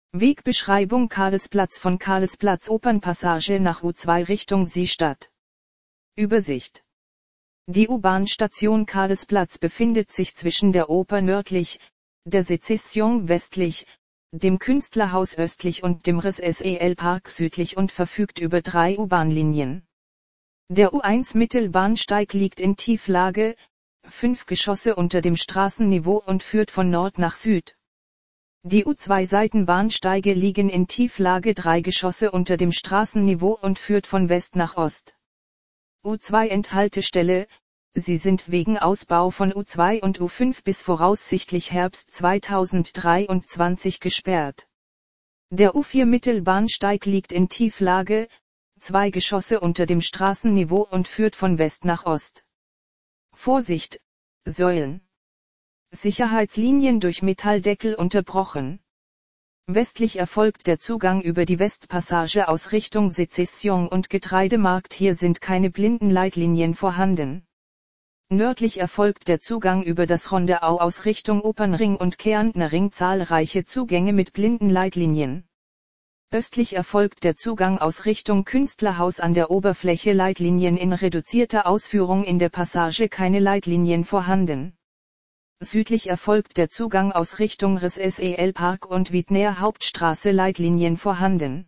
Wegbeschreibung Karlsplatz von Karlsplatz Opernpassage nach U2 Richtung Seestadt. Übersicht. Die U-Bahn-Station Karlsplatz befindet sich zwischen der Oper nördlich, der Sezession westlich, dem Künstlerhaus östlich und dem Res-Sel-Park südlich und verfügt über 3 U-Bahn-Linien. Der U1 Mittelbahnsteig liegt in Tieflage, 5 Geschosse unter dem Straßenniveau und führt von Nord nach Süd. Die U2 Seitenbahnsteige liegen in Tieflage 3 Geschosse unter dem Straßenniveau und führt von West nach Ost. U2 Endhaltestelle, sie sind wegen Ausbau von U2 und U5 bis voraussichtlich Herbst 2023 gesperrt. Der U4 Mittelbahnsteig liegt in Tieflage, 2 Geschosse unter dem Straßenniveau und führt von West nach Ost. Vorsicht, Säulen. Sicherheitslinien durch Metalldeckel unterbrochen. Westlich erfolgt der Zugang über die Westpassage aus Richtung Sezession und Getreidemarkt, hier sind keine Blindenleitlinien vorhanden. Nördlich erfolgt der Zugang über das Rondeau aus Richtung Opernring und Kärntner Ring, zahlreiche Zugänge mit Blindenleitlinien. Östlich erfolgt der Zugang aus Richtung Künstlerhaus an der Oberfläche, Leitlinien in reduzierter Ausführung, in der Passage keine Leitlinien vorhanden. Südlich erfolgt der Zugang aus Richtung Res-Sel-Park und Wiedner Hauptstraße, Leitlinien vorhanden.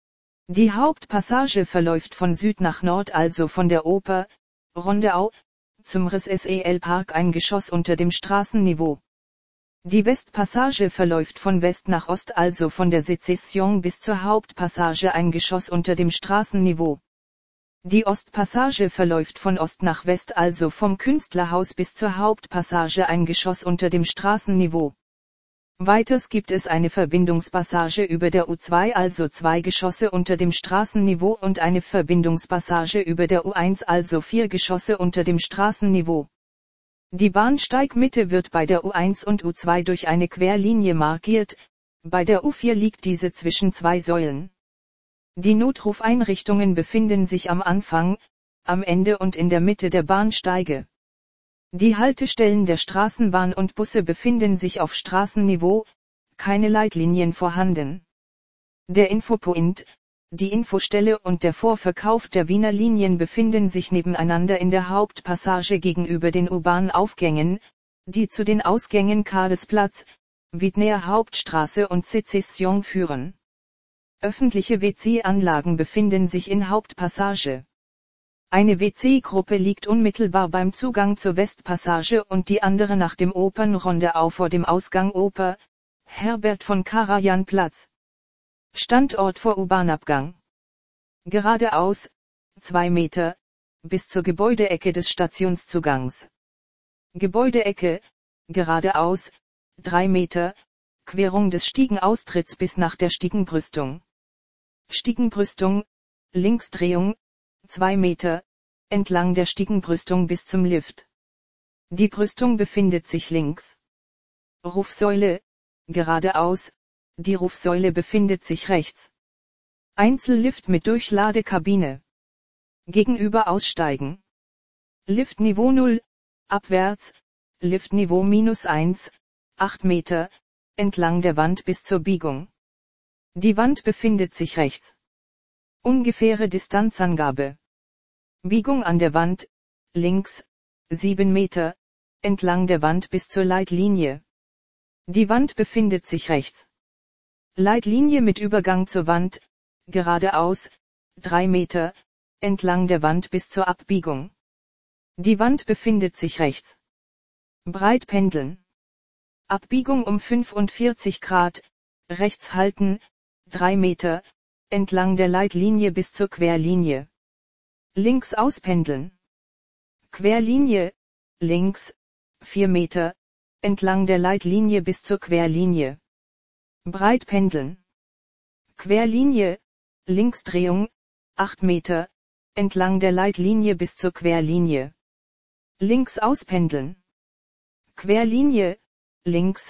Die Hauptpassage verläuft von Süd nach Nord, also von der Oper, Rondeau, zum Res-Sel-Park, ein Geschoss unter dem Straßenniveau. Die Westpassage verläuft von West nach Ost, also von der Sezession bis zur Hauptpassage, ein Geschoss unter dem Straßenniveau. Die Ostpassage verläuft von Ost nach West, also vom Künstlerhaus bis zur Hauptpassage, ein Geschoss unter dem Straßenniveau. Weiters gibt es eine Verbindungspassage über der U2, also 2 Geschosse unter dem Straßenniveau, und eine Verbindungspassage über der U1, also 4 Geschosse unter dem Straßenniveau. Die Bahnsteigmitte wird bei der U1 und U2 durch eine Querlinie markiert, bei der U4 liegt diese zwischen 2 Säulen. Die Notrufeinrichtungen befinden sich am Anfang, am Ende und in der Mitte der Bahnsteige. Die Haltestellen der Straßenbahn und Busse befinden sich auf Straßenniveau, keine Leitlinien vorhanden. Der Infopoint, die Infostelle und der Vorverkauf der Wiener Linien befinden sich nebeneinander in der Hauptpassage gegenüber den U-Bahn-Aufgängen, die zu den Ausgängen Karlsplatz, Wiedner Hauptstraße und Sezession führen. Öffentliche WC-Anlagen befinden sich in Hauptpassage. Eine WC-Gruppe liegt unmittelbar beim Zugang zur Westpassage und die andere nach dem Opernrondeau vor dem Ausgang Oper, Herbert von Karajan Platz. Standort vor U-Bahn-Abgang. Geradeaus, 2 Meter, bis zur Gebäudeecke des Stationszugangs. Gebäudeecke, geradeaus, 3 Meter, Querung des Stiegenaustritts bis nach der Stiegenbrüstung. Stiegenbrüstung, Linksdrehung, 2 Meter, entlang der Stiegenbrüstung bis zum Lift. Die Brüstung befindet sich links. Rufsäule, geradeaus, die Rufsäule befindet sich rechts. Einzellift mit Durchladekabine. Gegenüber aussteigen. Liftniveau 0, abwärts, Liftniveau -1, 8 Meter, entlang der Wand bis zur Biegung. Die Wand befindet sich rechts. Ungefähre Distanzangabe. Biegung an der Wand, links, 7 Meter, entlang der Wand bis zur Leitlinie. Die Wand befindet sich rechts. Leitlinie mit Übergang zur Wand, geradeaus, 3 Meter, entlang der Wand bis zur Abbiegung. Die Wand befindet sich rechts. Breit pendeln. Abbiegung um 45 Grad, rechts halten, 3 Meter, entlang der Leitlinie bis zur Querlinie. Links auspendeln. Querlinie, links, 4 Meter, entlang der Leitlinie bis zur Querlinie. Breit pendeln. Querlinie, Linksdrehung, 8 Meter, entlang der Leitlinie bis zur Querlinie. Links auspendeln. Querlinie, links,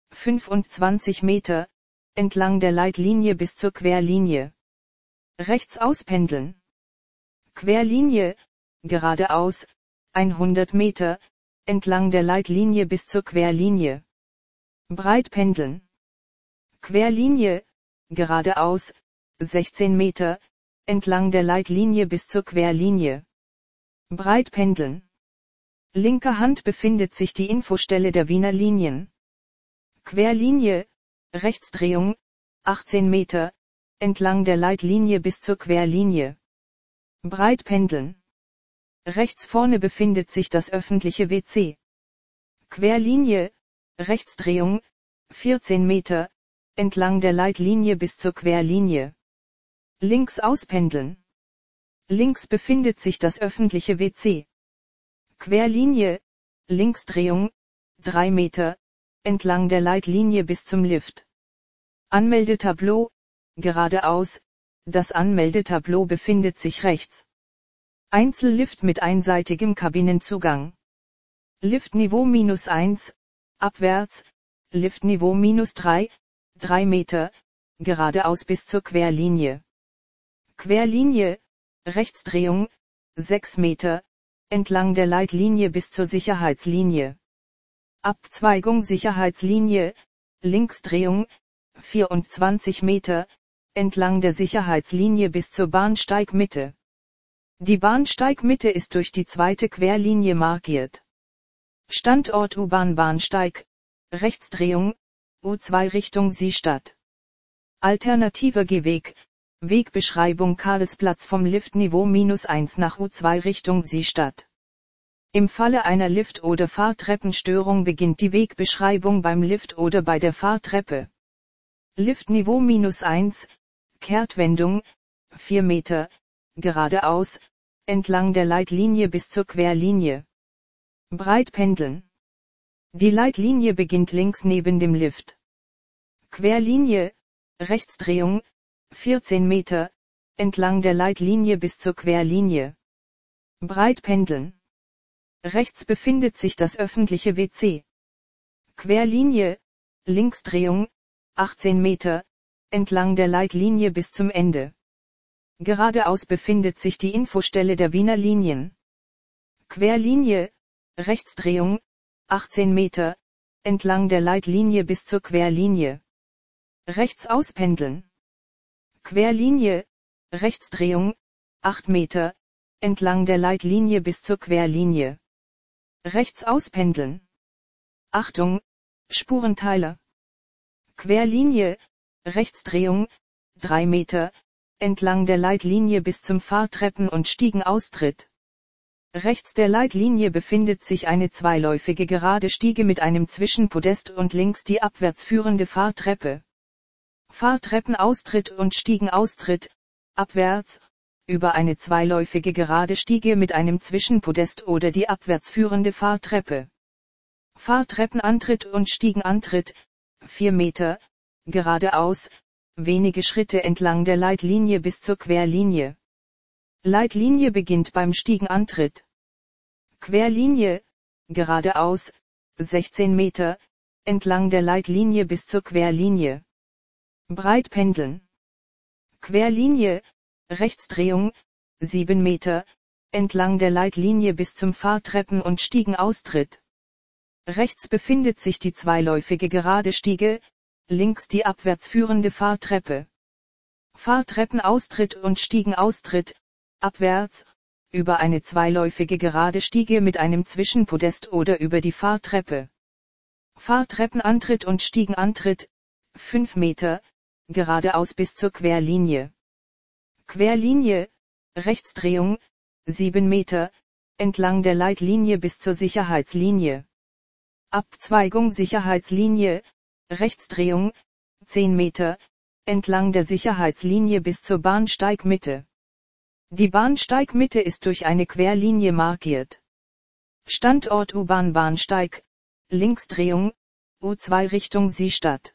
25 Meter, entlang der Leitlinie bis zur Querlinie. Rechts auspendeln. Querlinie, geradeaus, 100 Meter, entlang der Leitlinie bis zur Querlinie. Breit pendeln. Querlinie, geradeaus, 16 Meter, entlang der Leitlinie bis zur Querlinie. Breit pendeln. Linker Hand befindet sich die Infostelle der Wiener Linien. Querlinie, Rechtsdrehung, 18 Meter, entlang der Leitlinie bis zur Querlinie. Breit pendeln. Rechts vorne befindet sich das öffentliche WC. Querlinie, Rechtsdrehung, 14 Meter, entlang der Leitlinie bis zur Querlinie. Links auspendeln. Links befindet sich das öffentliche WC. Querlinie, Linksdrehung, 3 Meter, entlang der Leitlinie bis zum Lift. Anmeldetableau, geradeaus, das Anmeldetableau befindet sich rechts. Einzellift mit einseitigem Kabinenzugang. Liftniveau -1, abwärts, Liftniveau -3, 3 Meter, geradeaus bis zur Querlinie. Querlinie, Rechtsdrehung, 6 Meter, entlang der Leitlinie bis zur Sicherheitslinie. Abzweigung Sicherheitslinie, Linksdrehung, 24 Meter, entlang der Sicherheitslinie bis zur Bahnsteigmitte. Die Bahnsteigmitte ist durch die zweite Querlinie markiert. Standort U-Bahn-Bahnsteig, Rechtsdrehung, U2 Richtung Siestadt. Alternativer Gehweg, Wegbeschreibung Karlsplatz vom Liftniveau -1 nach U2 Richtung Siestadt. Im Falle einer Lift- oder Fahrtreppenstörung beginnt die Wegbeschreibung beim Lift oder bei der Fahrtreppe. Liftniveau -1, Kehrtwendung, 4 Meter, geradeaus, entlang der Leitlinie bis zur Querlinie. Breit pendeln. Die Leitlinie beginnt links neben dem Lift. Querlinie, Rechtsdrehung, 14 Meter, entlang der Leitlinie bis zur Querlinie. Breit pendeln. Rechts befindet sich das öffentliche WC. Querlinie, Linksdrehung, 18 Meter, entlang der Leitlinie bis zum Ende. Geradeaus befindet sich die Infostelle der Wiener Linien. Querlinie, Rechtsdrehung, 18 Meter, entlang der Leitlinie bis zur Querlinie. Rechts auspendeln. Querlinie, Rechtsdrehung, 8 Meter, entlang der Leitlinie bis zur Querlinie. Rechts auspendeln. Achtung, Spurenteiler. Querlinie, Rechtsdrehung, 3 Meter, entlang der Leitlinie bis zum Fahrtreppen- und Stiegenaustritt. Rechts der Leitlinie befindet sich eine zweiläufige gerade Stiege mit einem Zwischenpodest und links die abwärts führende Fahrtreppe. Fahrtreppenaustritt und Stiegenaustritt, abwärts, über eine zweiläufige gerade Stiege mit einem Zwischenpodest oder die abwärts führende Fahrtreppe. Fahrtreppenantritt und Stiegenantritt, 4 Meter, geradeaus, wenige Schritte entlang der Leitlinie bis zur Querlinie. Leitlinie beginnt beim Stiegenantritt. Querlinie, geradeaus, 16 Meter, entlang der Leitlinie bis zur Querlinie. Breit pendeln. Querlinie, Rechtsdrehung, 7 Meter, entlang der Leitlinie bis zum Fahrtreppen- und Stiegenaustritt. Rechts befindet sich die zweiläufige gerade Stiege, links die abwärts führende Fahrtreppe. Fahrtreppenaustritt und Stiegenaustritt, abwärts, über eine zweiläufige gerade Stiege mit einem Zwischenpodest oder über die Fahrtreppe. Fahrtreppenantritt und Stiegenantritt, 5 Meter, geradeaus bis zur Querlinie. Querlinie, Rechtsdrehung, 7 Meter, entlang der Leitlinie bis zur Sicherheitslinie. Abzweigung Sicherheitslinie, Rechtsdrehung, 10 Meter, entlang der Sicherheitslinie bis zur Bahnsteigmitte. Die Bahnsteigmitte ist durch eine Querlinie markiert. Standort U-Bahn-Bahnsteig, Linksdrehung, U2 Richtung Siestadt.